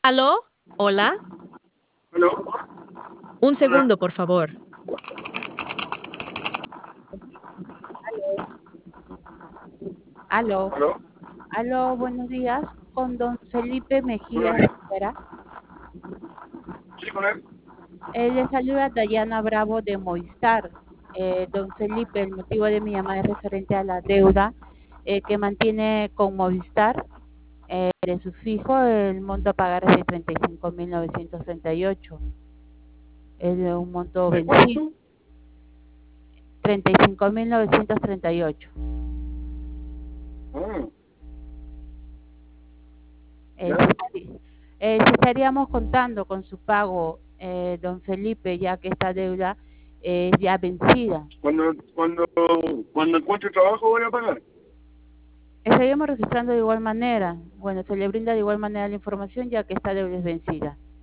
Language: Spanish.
¿Aló? ¿Hola? ¿Aló? Un Hola. segundo, por favor. Aló, ¿Aló? aló, buenos días. Con don Felipe Mejía Buenos días. Rivera. Sí, con él. Le saluda Dayana Bravo de Movistar. Don Felipe, el motivo de mi llamada es referente a la deuda que mantiene con Movistar. De su fijo, el monto a pagar es de 35.938. Es de un monto ¿De vencido. cuánto? 35.938. Ah, Eh, ya. se estaría- si estaríamos contando con su pago, don Felipe, ya que esta deuda es ya vencida. Cuando encuentre trabajo voy a pagar. Estaríamos registrando de igual manera. Bueno, se le brinda de igual manera la información ya que esta deuda es vencida.